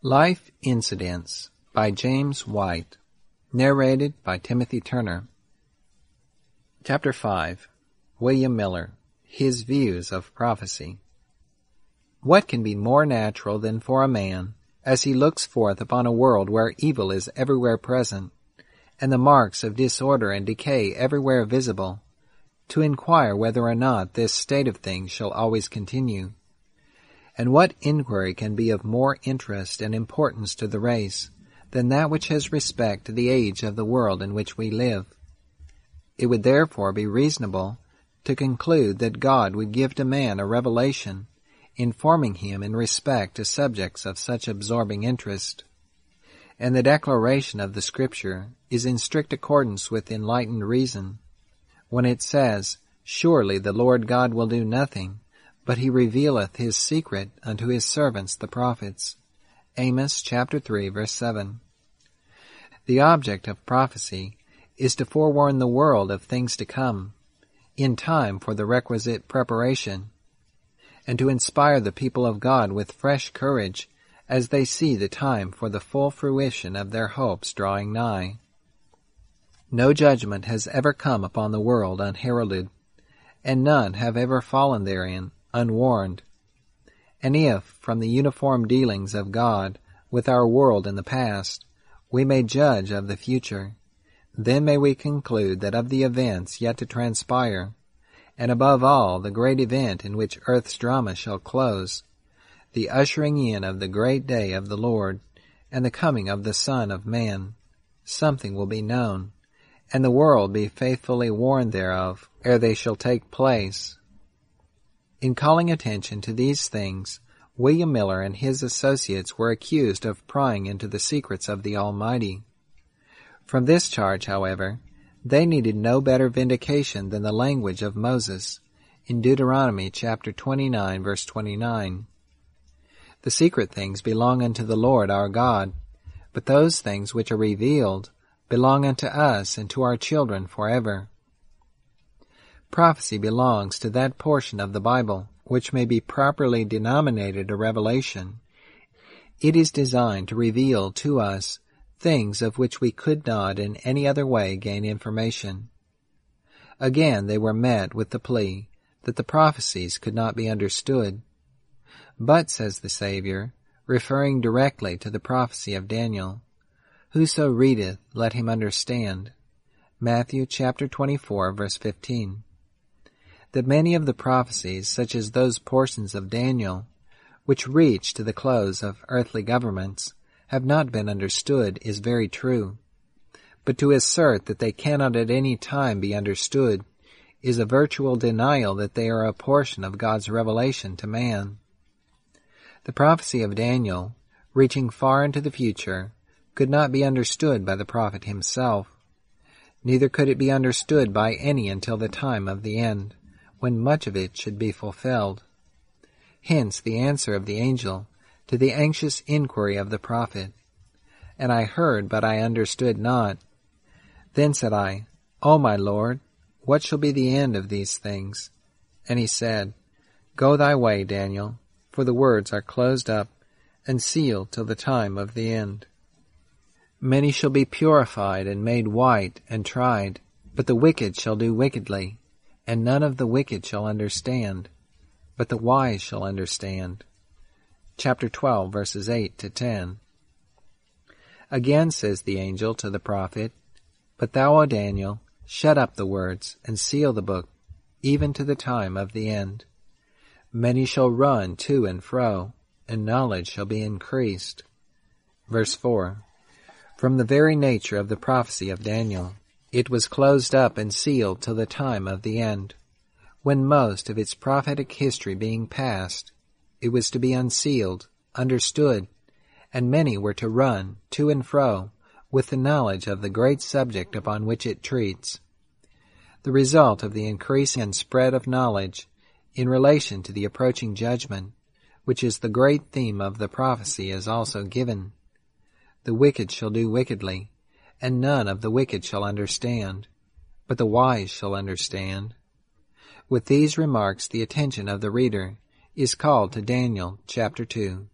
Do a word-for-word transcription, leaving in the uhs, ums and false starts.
Life Incidents by James White. Narrated by Timothy Turner. Chapter five. William Miller. His Views of Prophecy. What can be more natural than for a man, as he looks forth upon a world where evil is everywhere present, and the marks of disorder and decay everywhere visible, to inquire whether or not this state of things shall always continue? And what inquiry can be of more interest and importance to the race than that which has respect to the age of the world in which we live? It would therefore be reasonable to conclude that God would give to man a revelation, informing him in respect to subjects of such absorbing interest. And the declaration of the Scripture is in strict accordance with enlightened reason, when it says, "Surely the Lord God will do nothing, but he revealeth his secret unto his servants the prophets." Amos chapter three, verse seven. The object of prophecy is to forewarn the world of things to come, in time for the requisite preparation, and to inspire the people of God with fresh courage as they see the time for the full fruition of their hopes drawing nigh. No judgment has ever come upon the world unheralded, and none have ever fallen therein unwarned. And if, from the uniform dealings of God with our world in the past, we may judge of the future, then may we conclude that of the events yet to transpire, and above all the great event in which earth's drama shall close, the ushering in of the great day of the Lord and the coming of the Son of Man, something will be known, and the world be faithfully warned thereof ere they shall take place. In calling attention to these things, William Miller and his associates were accused of prying into the secrets of the Almighty. From this charge, however, they needed no better vindication than the language of Moses in Deuteronomy chapter twenty-nine, verse twenty-nine. The secret things belong unto the Lord our God, but those things which are revealed belong unto us and to our children forever. Prophecy belongs to that portion of the Bible which may be properly denominated a revelation. It is designed to reveal to us things of which we could not in any other way gain information. Again they were met with the plea that the prophecies could not be understood. But, says the Savior, referring directly to the prophecy of Daniel, "Whoso readeth, let him understand." Matthew chapter twenty-four, verse fifteen. That many of the prophecies, such as those portions of Daniel, which reach to the close of earthly governments, have not been understood is very true. But to assert that they cannot at any time be understood is a virtual denial that they are a portion of God's revelation to man. The prophecy of Daniel, reaching far into the future, could not be understood by the prophet himself. Neither could it be understood by any until the time of the end, when much of it should be fulfilled. Hence the answer of the angel to the anxious inquiry of the prophet, "And I heard, but I understood not. Then said I, O my Lord, what shall be the end of these things? And he said, Go thy way, Daniel, for the words are closed up and sealed till the time of the end. Many shall be purified and made white and tried, but the wicked shall do wickedly, and none of the wicked shall understand, but the wise shall understand." Chapter twelve, verses eight to ten. Again says the angel to the prophet, "But thou, O Daniel, shut up the words, and seal the book, even to the time of the end. Many shall run to and fro, and knowledge shall be increased." Verse four. From the very nature of the prophecy of Daniel, it was closed up and sealed till the time of the end, when most of its prophetic history being past, it was to be unsealed, understood, and many were to run to and fro with the knowledge of the great subject upon which it treats. The result of the increase and spread of knowledge in relation to the approaching judgment, which is the great theme of the prophecy, is also given. The wicked shall do wickedly, and none of the wicked shall understand, but the wise shall understand. With these remarks the attention of the reader is called to Daniel chapter two.